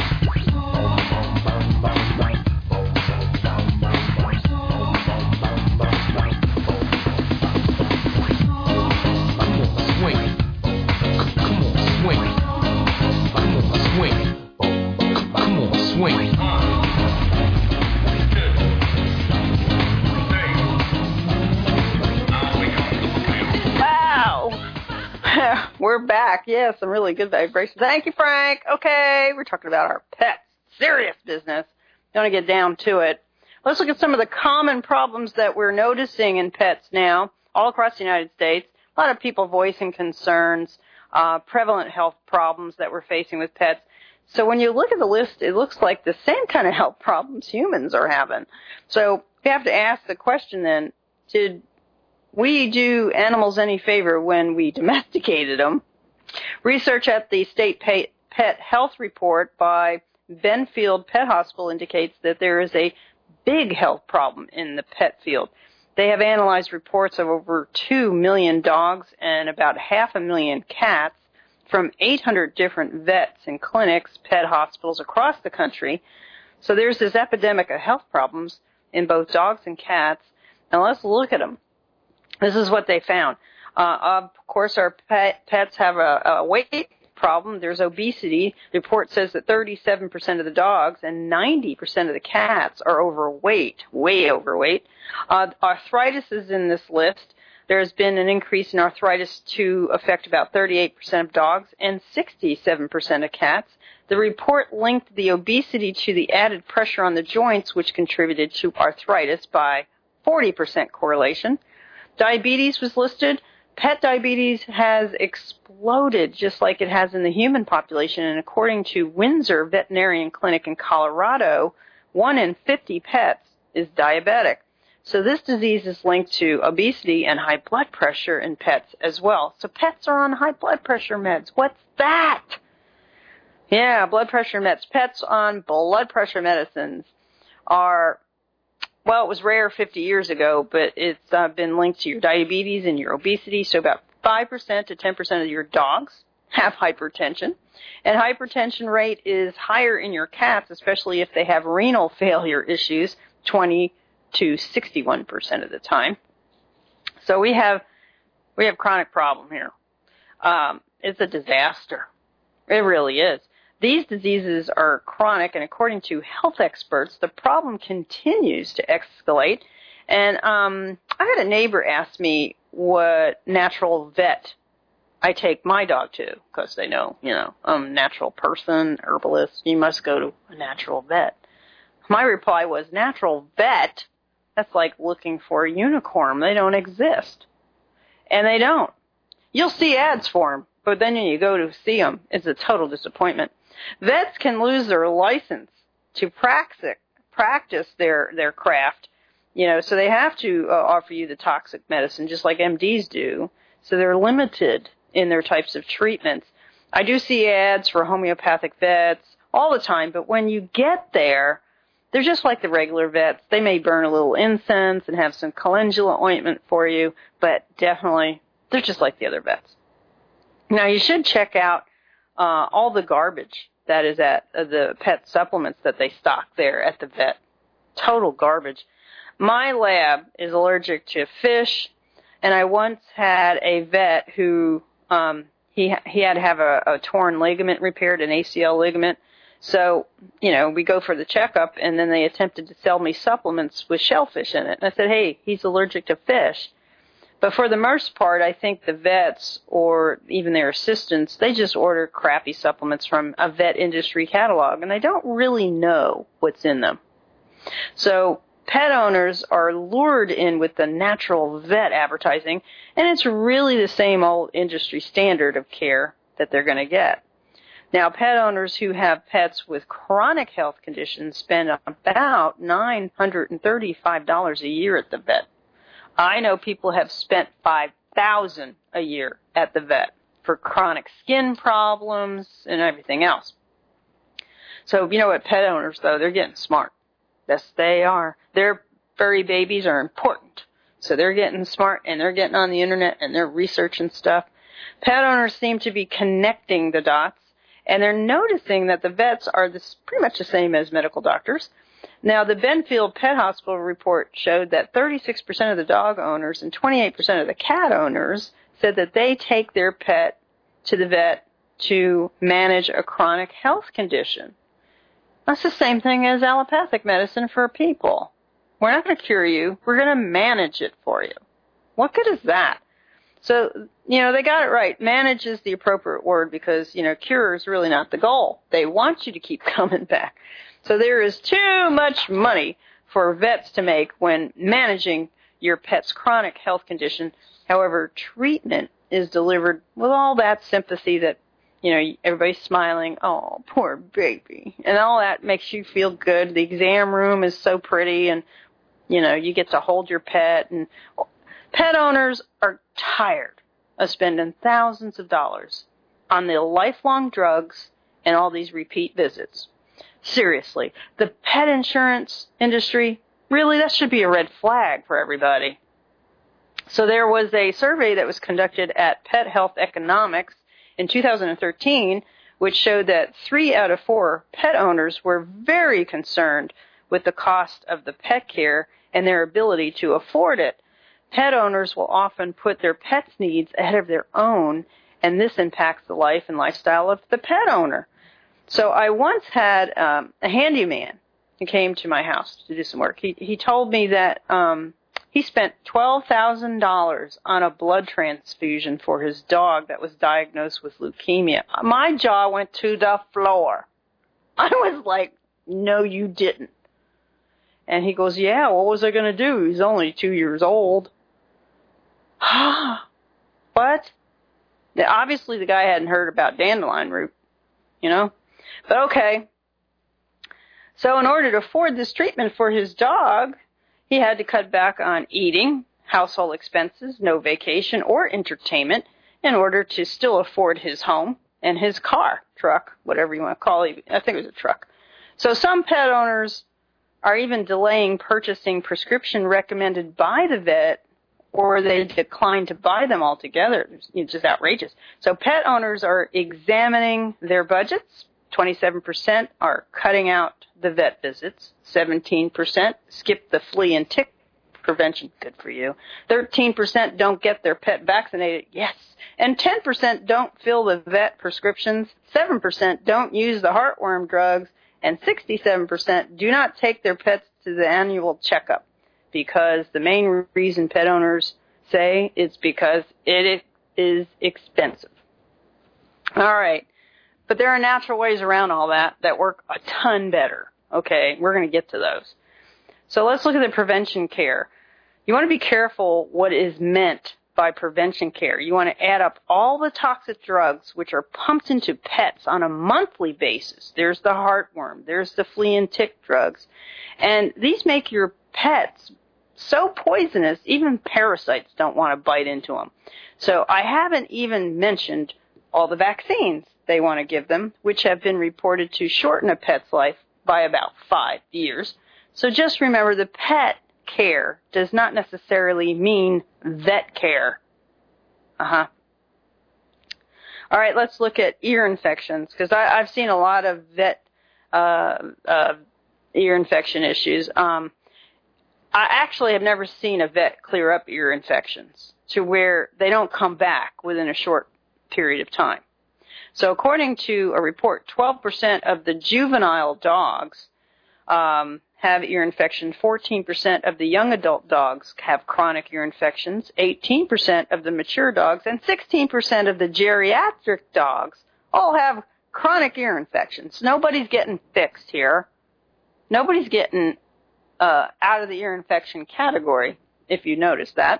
We're back. Yeah, some really good vibrations. Thank you, Frank. Okay, we're talking about our pets. Serious business. Don't want to get down to it. Let's look at some of the common problems that we're noticing in pets now, all across the United States. A lot of people voicing concerns, uh, prevalent health problems that we're facing with pets. So when you look at the list, it looks like the same kind of health problems humans are having. So we have to ask the question then, did we do animals any favor when we domesticated them. Research at the State Pet Health Report by Benfield Pet Hospital indicates that there is a big health problem in the pet field. They have analyzed reports of over two million dogs and about half a million cats from eight hundred different vets and clinics, pet hospitals across the country. So there's this epidemic of health problems in both dogs and cats. Now let's look at them. This is what they found. Uh, of course, our pet, pets have a, a weight problem. There's obesity. The report says that thirty-seven percent of the dogs and ninety percent of the cats are overweight, way overweight. Uh, arthritis is in this list. There has been an increase in arthritis to affect about thirty-eight percent of dogs and sixty-seven percent of cats. The report linked the obesity to the added pressure on the joints, which contributed to arthritis by forty percent correlation. Diabetes was listed. Pet diabetes has exploded just like it has in the human population, and according to Windsor Veterinarian Clinic in Colorado, one in fifty pets is diabetic. So this disease is linked to obesity and high blood pressure in pets as well. So pets are on high blood pressure meds. What's that? Yeah, blood pressure meds. Pets on blood pressure medicines are, well, it was rare fifty years ago, but it's uh, been linked to your diabetes and your obesity. So about five percent to ten percent of your dogs have hypertension. And hypertension rate is higher in your cats, especially if they have renal failure issues, twenty to sixty-one percent of the time. So we have we have chronic problem here. Um, it's a disaster. It really is. These diseases are chronic, and according to health experts, the problem continues to escalate. And um, I had a neighbor ask me what natural vet I take my dog to, because they know, you know, I'm a natural person, herbalist. You must go to a natural vet. My reply was, natural vet? That's like looking for a unicorn. They don't exist. And they don't. You'll see ads for them, but then when you go to see them, it's a total disappointment. Vets can lose their license to practice, practice their, their craft, you know, so they have to uh, offer you the toxic medicine just like M Ds do. So they're limited in their types of treatments. I do see ads for homeopathic vets all the time, but when you get there, they're just like the regular vets. They may burn a little incense and have some calendula ointment for you, but definitely they're just like the other vets. Now, you should check out uh, all the garbage that is at uh, the pet supplements that they stock there at the vet. Total garbage. My lab is allergic to fish, and I once had a vet who um, he he had to have a, a torn ligament repaired, an A C L ligament. So, you know, we go for the checkup, and then they attempted to sell me supplements with shellfish in it. And I said, hey, he's allergic to fish. But for the most part, I think the vets or even their assistants, they just order crappy supplements from a vet industry catalog, and they don't really know what's in them. So pet owners are lured in with the natural vet advertising, and it's really the same old industry standard of care that they're going to get. Now, pet owners who have pets with chronic health conditions spend about nine hundred thirty-five dollars a year at the vet. I know people have spent five thousand dollars a year at the vet for chronic skin problems and everything else. So, you know what, pet owners, though, they're getting smart. Yes, they are. Their furry babies are important. So they're getting smart, and they're getting on the internet, and they're researching stuff. Pet owners seem to be connecting the dots, and they're noticing that the vets are this, pretty much the same as medical doctors. Now, the Benfield Pet Hospital report showed that thirty-six percent of the dog owners and twenty-eight percent of the cat owners said that they take their pet to the vet to manage a chronic health condition. That's the same thing as allopathic medicine for people. We're not going to cure you. We're going to manage it for you. What good is that? So, you know, they got it right. Manage is the appropriate word because, you know, cure is really not the goal. They want you to keep coming back. So there is too much money for vets to make when managing your pet's chronic health condition. However, treatment is delivered with all that sympathy that, you know, everybody's smiling. Oh, poor baby. And all that makes you feel good. The exam room is so pretty and, you know, you get to hold your pet. And Pet owners are tired of spending thousands of dollars on the lifelong drugs and all these repeat visits. Seriously, the pet insurance industry, really, that should be a red flag for everybody. So there was a survey that was conducted at Pet Health Economics in two thousand thirteen, which showed that three out of four pet owners were very concerned with the cost of the pet care and their ability to afford it. Pet owners will often put their pet's needs ahead of their own, and this impacts the life and lifestyle of the pet owner. So I once had um, a handyman who came to my house to do some work. He he told me that um, he spent twelve thousand dollars on a blood transfusion for his dog that was diagnosed with leukemia. My jaw went to the floor. I was like, no, you didn't. And he goes, yeah, what was I going to do? He's only two years old. What? Obviously, the guy hadn't heard about dandelion root, you know? But okay. So in order to afford this treatment for his dog, he had to cut back on eating, household expenses, no vacation or entertainment in order to still afford his home and his car, truck, whatever you want to call it. I think it was a truck. So some pet owners are even delaying purchasing prescription recommended by the vet, or they decline to buy them altogether. It's just outrageous. So pet owners are examining their budgets. twenty-seven percent are cutting out the vet visits. seventeen percent skip the flea and tick prevention. Good for you. thirteen percent don't get their pet vaccinated. Yes. And ten percent don't fill the vet prescriptions. seven percent don't use the heartworm drugs. And sixty-seven percent do not take their pets to the annual checkup, because the main reason pet owners say is because it is expensive. All right. But there are natural ways around all that that work a ton better. Okay, we're going to get to those. So let's look at the prevention care. You want to be careful what is meant by prevention care. You want to add up all the toxic drugs which are pumped into pets on a monthly basis. There's the heartworm. There's the flea and tick drugs. And these make your pets so poisonous, even parasites don't want to bite into them. So I haven't even mentioned all the vaccines they want to give them, which have been reported to shorten a pet's life by about five years. So just remember, the pet care does not necessarily mean vet care. Uh-huh. All right, let's look at ear infections, because I've seen a lot of vet uh, uh, ear infection issues. Um, I actually have never seen a vet clear up ear infections to where they don't come back within a short period of time. So according to a report, twelve percent of the juvenile dogs um, have ear infection. fourteen percent of the young adult dogs have chronic ear infections. eighteen percent of the mature dogs and sixteen percent of the geriatric dogs all have chronic ear infections. Nobody's getting fixed here. Nobody's getting uh, out of the ear infection category, if you notice that.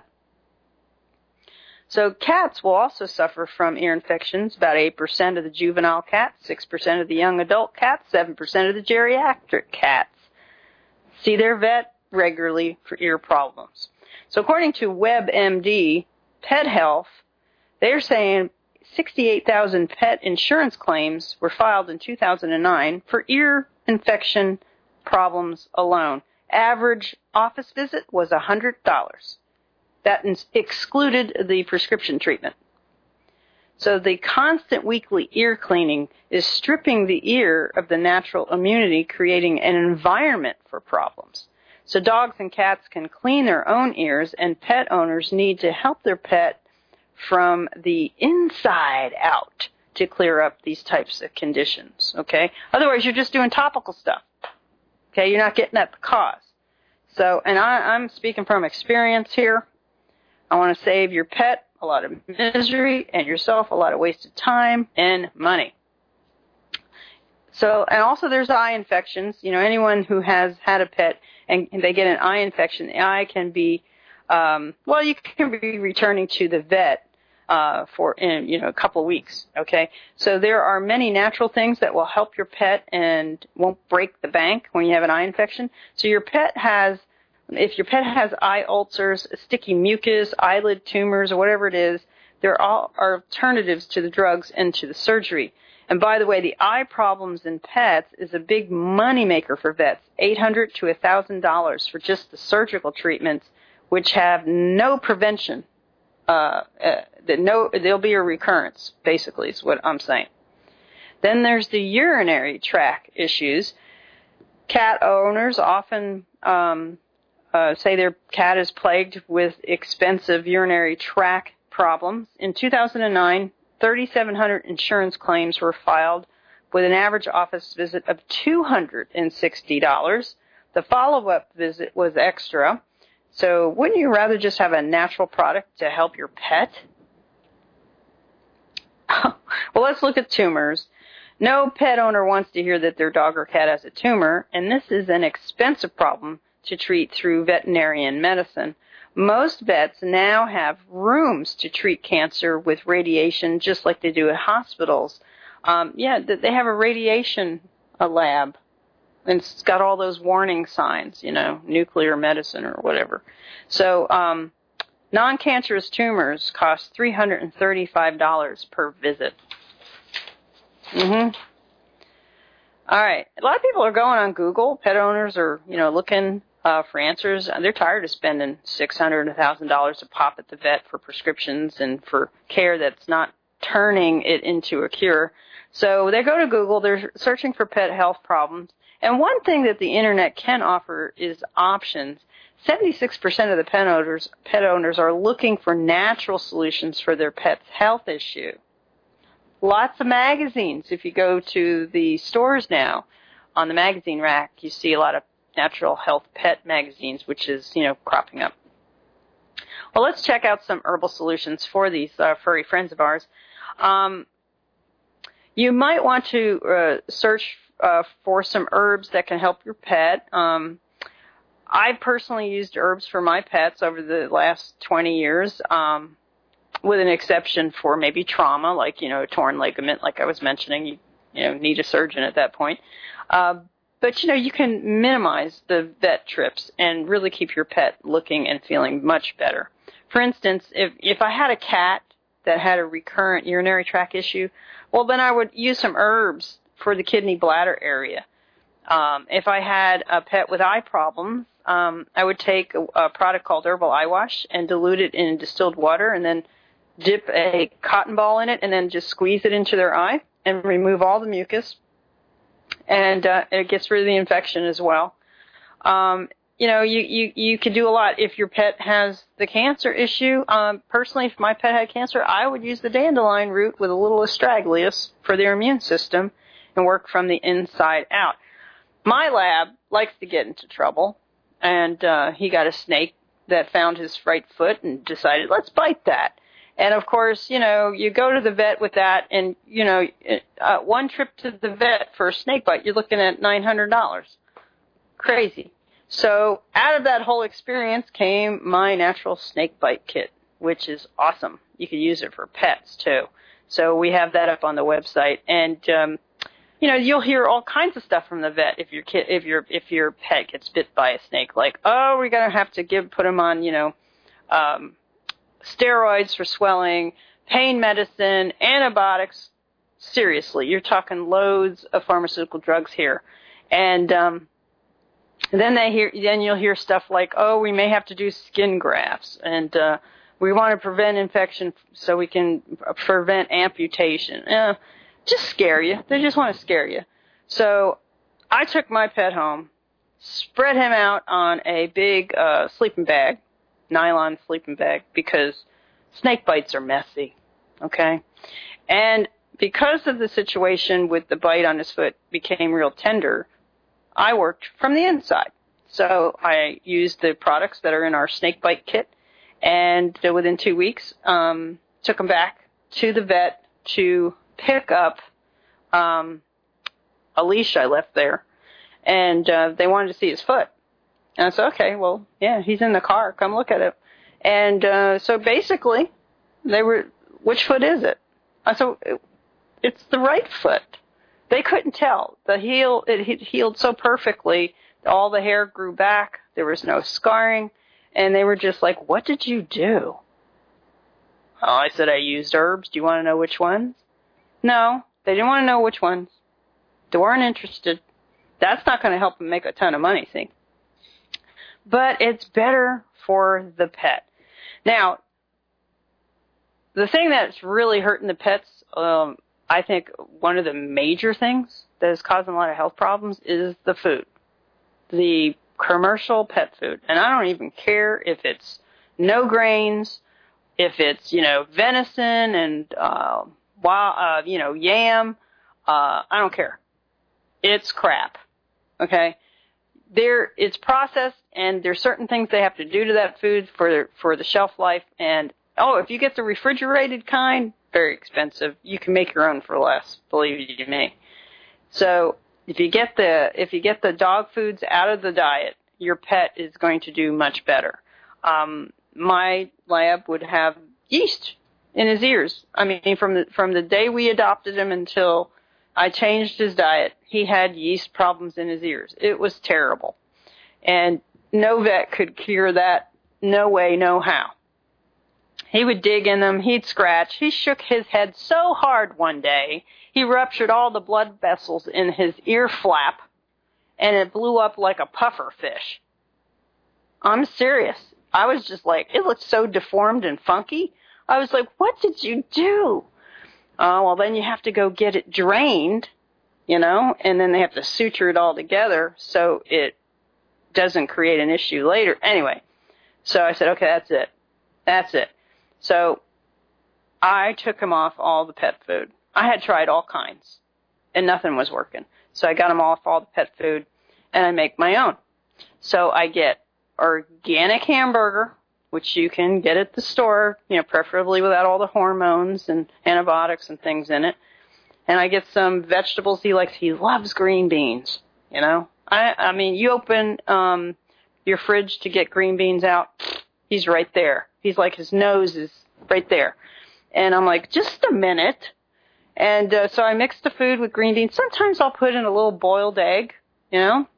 So cats will also suffer from ear infections. About eight percent of the juvenile cats, six percent of the young adult cats, seven percent of the geriatric cats see their vet regularly for ear problems. So according to WebMD Pet Health, they're saying sixty-eight thousand pet insurance claims were filed in two thousand nine for ear infection problems alone. Average office visit was one hundred dollars. That excluded the prescription treatment. So the constant weekly ear cleaning is stripping the ear of the natural immunity, creating an environment for problems. So dogs and cats can clean their own ears, and pet owners need to help their pet from the inside out to clear up these types of conditions, okay? Otherwise, you're just doing topical stuff, okay? You're not getting at the cause. So, and I, I'm speaking from experience here. I want to save your pet a lot of misery and yourself a lot of wasted time and money. So, and also there's eye infections. You know, anyone who has had a pet and they get an eye infection, the eye can be, um, well, you can be returning to the vet uh, for, in, you know, a couple of weeks, okay? So there are many natural things that will help your pet and won't break the bank when you have an eye infection. So your pet has if your pet has eye ulcers, sticky mucus, eyelid tumors, or whatever it is, there are alternatives to the drugs and to the surgery. And by the way, the eye problems in pets is a big moneymaker for vets, eight hundred dollars to one thousand dollars for just the surgical treatments, which have no prevention. Uh, uh, that no, there'll be a recurrence, basically, is what I'm saying. Then there's the urinary tract issues. Cat owners often um, uh, say their cat is plagued with expensive urinary tract problems. In two thousand nine, three thousand seven hundred insurance claims were filed with an average office visit of two hundred sixty dollars. The follow-up visit was extra. So wouldn't you rather just have a natural product to help your pet? Well, let's look at tumors. No pet owner wants to hear that their dog or cat has a tumor, and this is an expensive problem to treat through veterinarian medicine. Most vets now have rooms to treat cancer with radiation, just like they do at hospitals. Um, yeah, they have a radiation a lab, and it's got all those warning signs, you know, nuclear medicine or whatever. So um, non-cancerous tumors cost three hundred thirty-five dollars per visit. Mm-hmm. All right. A lot of people are going on Google. Pet owners are, you know, looking uh, for answers. They're tired of spending six hundred dollars, one thousand dollars a pop at the vet for prescriptions and for care that's not turning it into a cure. So they go to Google. They're searching for pet health problems. And one thing that the Internet can offer is options. seventy-six percent of the pet owners, pet owners are looking for natural solutions for their pet's health issue. Lots of magazines. If you go to the stores now, on the magazine rack, you see a lot of natural health pet magazines, which is, you know, cropping up. Well, let's check out some herbal solutions for these uh, furry friends of ours. Um, you might want to uh, search uh, for some herbs that can help your pet. Um, I've personally used herbs for my pets over the last twenty years. Um, with an exception for maybe trauma, like, you know, a torn ligament, like I was mentioning. You, you know, need a surgeon at that point. Uh, but, you know, you can minimize the vet trips and really keep your pet looking and feeling much better. For instance, if, if I had a cat that had a recurrent urinary tract issue, well, then I would use some herbs for the kidney bladder area. Um, if I had a pet with eye problems, um, I would take a, a product called Herbal Eye Wash and dilute it in distilled water and then dip a cotton ball in it and then just squeeze it into their eye and remove all the mucus. And uh, it gets rid of the infection as well. Um, you know, you, you, you could do a lot. If your pet has the cancer issue, um, personally, if my pet had cancer, I would use the dandelion root with a little astragalus for their immune system and work from the inside out. My lab likes to get into trouble, and uh, he got a snake that found his right foot and decided, let's bite that. And, of course, you know, you go to the vet with that, and, you know, uh, one trip to the vet for a snake bite, you're looking at nine hundred dollars. Crazy. So out of that whole experience came my natural snake bite kit, which is awesome. You can use it for pets, too. So we have that up on the website. And, um, you know, you'll hear all kinds of stuff from the vet if your kid, if your if your pet gets bit by a snake, like, oh, we're going to have to give put him on, you know, um, steroids for swelling, pain medicine, antibiotics. Seriously, you're talking loads of pharmaceutical drugs here. And um, then they hear, then you'll hear stuff like, oh, we may have to do skin grafts, and uh, we want to prevent infection so we can prevent amputation. Eh, just scare you. They just want to scare you. So I took my pet home, spread him out on a big uh, sleeping bag, nylon sleeping bag, because snake bites are messy, okay? And because of the situation with the bite on his foot became real tender, I worked from the inside. So I used the products that are in our snake bite kit, and within two weeks, um, took him back to the vet to pick up um, a leash I left there, and uh, they wanted to see his foot. And I said, okay, well, yeah, he's in the car. Come look at it. And uh, so basically, they were, which foot is it? I said, it's the right foot. They couldn't tell. The heel, it healed so perfectly. All the hair grew back. There was no scarring. And they were just like, what did you do? Oh, I said, I used herbs. Do you want to know which ones? No, they didn't want to know which ones. They weren't interested. That's not going to help them make a ton of money, see? But it's better for the pet. Now, the thing that's really hurting the pets, um, I think one of the major things that is causing a lot of health problems is the food. The commercial pet food. And I don't even care if it's no grains, if it's, you know, venison and, uh, wild, uh, you know, yam. Uh, I don't care. It's crap. Okay? There, it's processed, and there's certain things they have to do to that food for for the shelf life. And, oh, if you get the refrigerated kind, very expensive. You can make your own for less, believe you me. So, if you get the if you get the dog foods out of the diet, your pet is going to do much better. Um, my lab would have yeast in his ears. I mean, from the from the day we adopted him until I changed his diet, he had yeast problems in his ears. It was terrible, and no vet could cure that. No way, no how. He would dig in them. He'd scratch. He shook his head so hard one day, he ruptured all the blood vessels in his ear flap, and it blew up like a puffer fish. I'm serious. I was just like, it looked so deformed and funky. I was like, what did you do? Oh, well, then you have to go get it drained, you know, and then they have to suture it all together so it doesn't create an issue later. Anyway, so I said, okay, that's it. That's it. So I took him off all the pet food. I had tried all kinds, and nothing was working. So I got him off all the pet food, and I make my own. So I get organic hamburger, which you can get at the store, you know, preferably without all the hormones and antibiotics and things in it. And I get some vegetables he likes. He loves green beans, you know. I, I mean, you open um, your fridge to get green beans out, he's right there. He's like, his nose is right there. And I'm like, just a minute. And uh, so I mix the food with green beans. Sometimes I'll put in a little boiled egg, you know,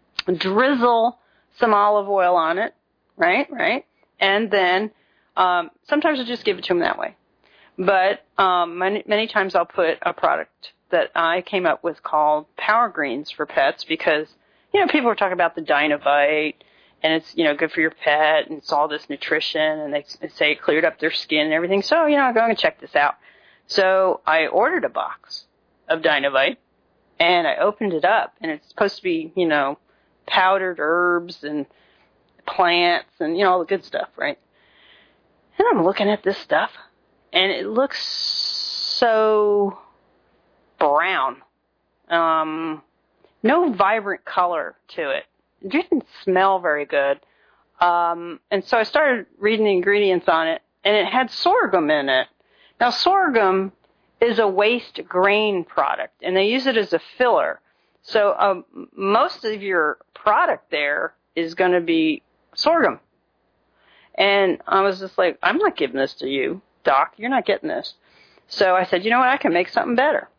drizzle some olive oil on it, right, right. And then um, sometimes I'll just give it to him that way. But um, many, many times I'll put a product that I came up with called Power Greens for pets because, you know, people are talking about the Dynovite, and it's, you know, good for your pet, and it's all this nutrition, and they, they say it cleared up their skin and everything. So, you know, I'm going to check this out. So I ordered a box of Dynovite, and I opened it up, and it's supposed to be, you know, powdered herbs and plants and, you know, all the good stuff, right? And I'm looking at this stuff, and it looks so brown. Um, no vibrant color to it. It didn't smell very good. Um, and so I started reading the ingredients on it, and it had sorghum in it. Now, sorghum is a waste grain product, and they use it as a filler. So um, most of your product there is going to be sorghum. And I was just like, I'm not giving this to you, Doc. You're not getting this. So I said, you know what? I can make something better.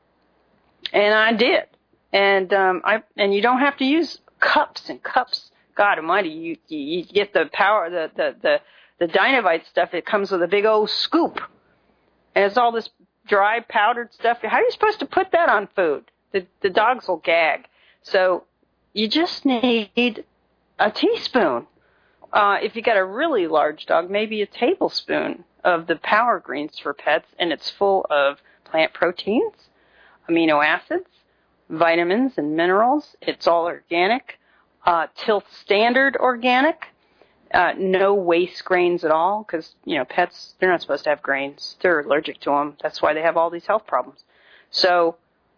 And I did. And um, I and you don't have to use cups and cups. God Almighty, you you, you get the power, the, the the the Dynovite stuff. It comes with a big old scoop, and it's all this dry powdered stuff. How are you supposed to put that on food? The the dogs will gag. So you just need a teaspoon. Uh, if you got a really large dog, maybe a tablespoon of the Power Greens for pets, and it's full of plant proteins, amino acids, vitamins and minerals. It's all organic, uh, Tilth Standard organic, uh, no waste grains at all, because, you know, pets, they're not supposed to have grains. They're allergic to them. That's why they have all these health problems. So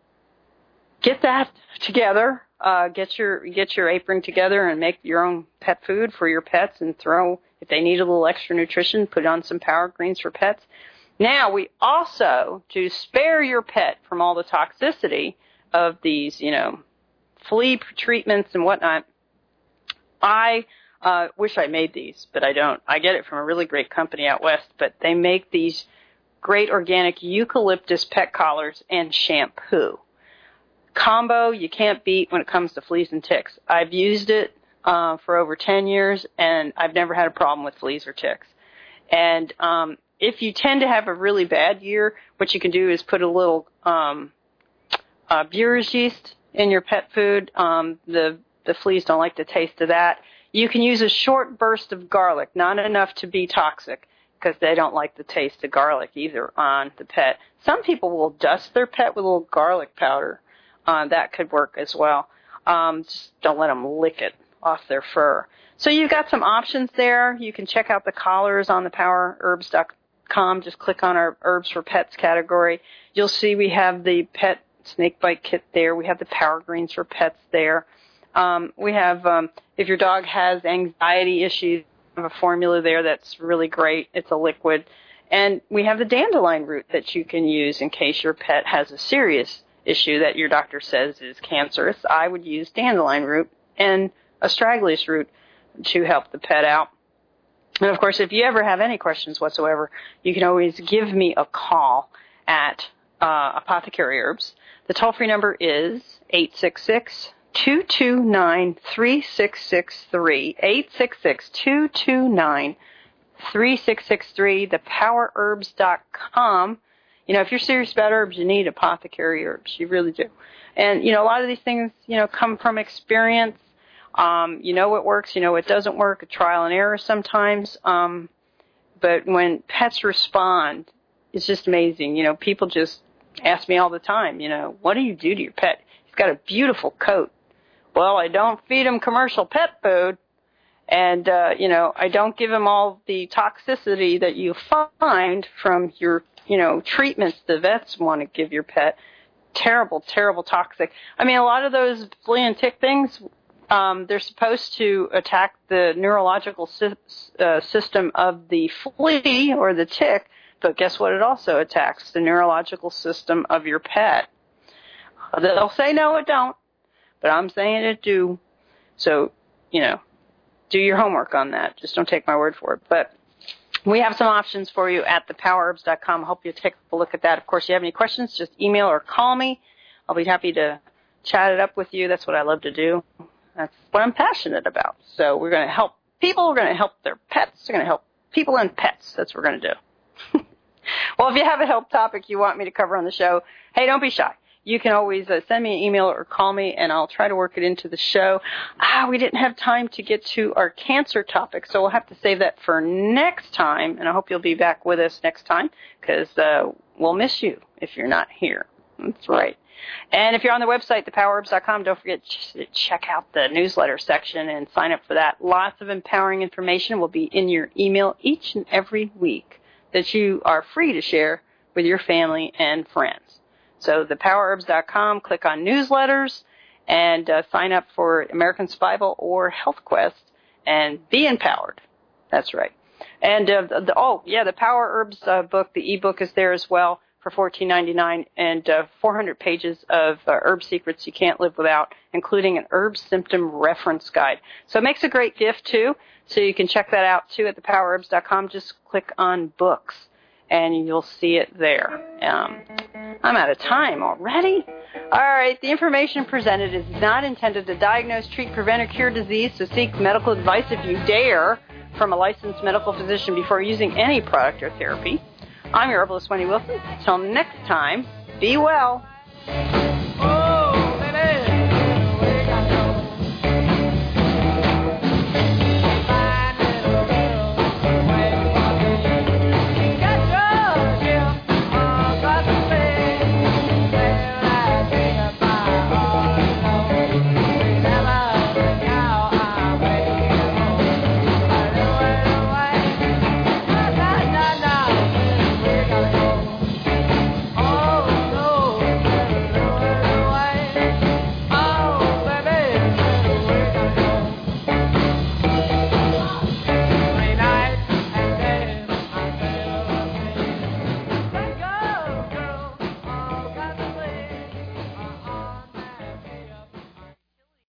get that together. Uh, get your get your apron together and make your own pet food for your pets, and throw, if they need a little extra nutrition, put on some Power Greens for pets. Now, we also, to spare your pet from all the toxicity of these, you know, flea treatments and whatnot, I uh, wish I made these, but I don't. I get it from a really great company out west, but they make these great organic eucalyptus pet collars and shampoo. Combo you can't beat when it comes to fleas and ticks. I've used it. uh, for over ten years, and I've never had a problem with fleas or ticks. And um, if you tend to have a really bad year, what you can do is put a little um, uh, Brewers yeast in your pet food. Um, the the fleas don't like the taste of that. You can use a short burst of garlic, not enough to be toxic, because they don't like the taste of garlic either on the pet. Some people will dust their pet with a little garlic powder. Uh, that could work as well. Um, just don't let them lick it off their fur. So you've got some options there. You can check out the collars on the power herbs dot com. Just click on our Herbs for Pets category. You'll see we have the pet snake bite kit there. We have the Power Greens for Pets there. Um, we have, um, if your dog has anxiety issues, we have a formula there that's really great. It's a liquid. And we have the dandelion root that you can use in case your pet has a serious issue that your doctor says is cancerous. I would use dandelion root and astragalus root to help the pet out. And, of course, if you ever have any questions whatsoever, you can always give me a call at uh, Apothecary Herbs. The toll-free number is eight six six, two two nine, three six six three, eight six six, two two nine, three six six three, the power herbs dot com. You know, if you're serious about herbs, you need Apothecary Herbs. You really do. And, you know, a lot of these things, you know, come from experience. Um, you know what works, you know what doesn't work, a trial and error sometimes. Um, but when pets respond, it's just amazing. You know, people just ask me all the time, you know, what do you do to your pet? He's got a beautiful coat. Well, I don't feed him commercial pet food. And, uh, you know, I don't give him all the toxicity that you find from your, you know, treatments the vets want to give your pet. Terrible, terrible toxic. I mean, a lot of those flea and tick things, Um, they're supposed to attack the neurological sy- uh, system of the flea or the tick, but guess what? It also attacks the neurological system of your pet. They'll say, no, it don't, but I'm saying it do. So, you know, do your homework on that. Just don't take my word for it. But we have some options for you at the power herbs dot com. I hope you take a look at that. Of course, if you have any questions, just email or call me. I'll be happy to chat it up with you. That's what I love to do. That's what I'm passionate about. So we're going to help people. We're going to help their pets. We're going to help people and pets. That's what we're going to do. Well, if you have a help topic you want me to cover on the show, hey, don't be shy. You can always uh, send me an email or call me, and I'll try to work it into the show. Ah, we didn't have time to get to our cancer topic, so we'll have to save that for next time, and I hope you'll be back with us next time because uh, we'll miss you if you're not here. That's right. And if you're on the website, the power herbs dot com, don't forget to check out the newsletter section and sign up for that. Lots of empowering information will be in your email each and every week that you are free to share with your family and friends. So the power herbs dot com, click on newsletters, and uh, sign up for American Survival or Health Quest, and be empowered. That's right. And, uh, the, the, oh, yeah, the Power Herbs uh, book, the ebook is there as well, for fourteen ninety-nine, and uh, four hundred pages of uh, herb secrets you can't live without, including an herb symptom reference guide. So it makes a great gift, too, so you can check that out, too, at the power herbs dot com. Just click on books, and you'll see it there. Um, I'm out of time already. All right, the information presented is not intended to diagnose, treat, prevent, or cure disease, so seek medical advice if you dare from a licensed medical physician before using any product or therapy. I'm your herbalist, Wendy Wilson. Until next time, be well.